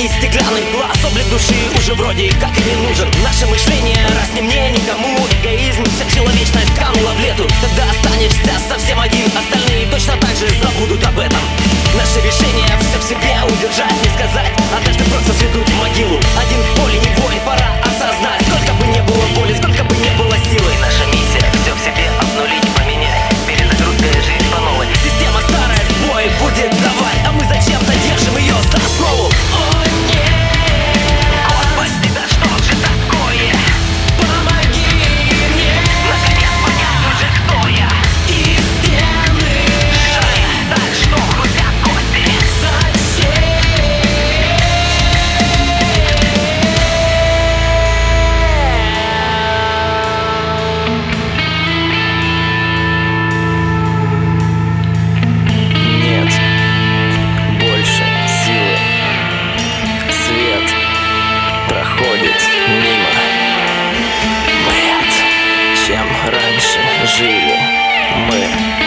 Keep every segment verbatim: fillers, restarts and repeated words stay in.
и стеклянный глаз. Облик души уже вроде как и не нужен. Наше мышление раз не мне, никому. Эгоизм, вся человечность канула в лету. Когда останешься совсем один, остальные точно так же забудут об этом. Наше решение все в себе удержать, не сказать, однажды просто сведут в могилу. Один в поле не воин, пора осознать. Сколько бы не было боли, сколько бы не было силы, наша миссия все в себе обнулить, поменять. Перезагрузка жизнь по новой. Система старая сбой будет давать, а мы зачем-то держим ее за основу. О нет, Господи, да что же такое? Помоги мне наконец понять уже, кто я. И стены шаги, так что хрустят кости. Зачем? Нет больше силы. Свет проходит мимо. Нет, чем раньше жили мы.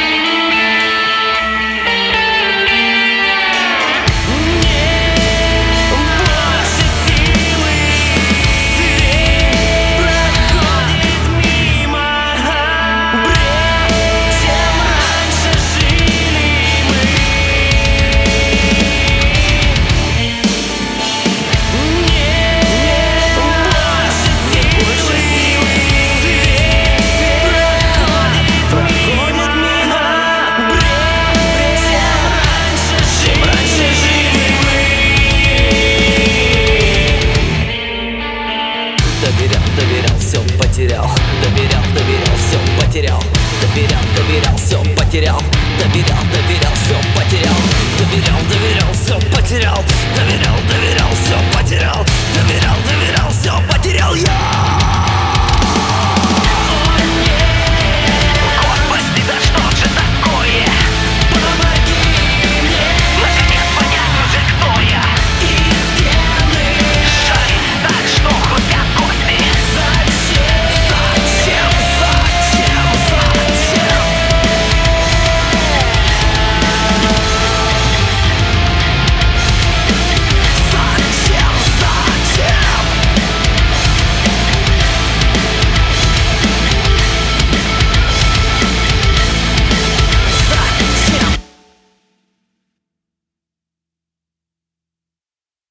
Доверял, доверял, все потерял. Доверял, доверял, все потерял. Доверял, доверял, все потерял. Доверял, доверял, все потерял. Доверял, доверял, все потерял. Доверял, доверял, все потерял. Доверял, доверял, все потерял я.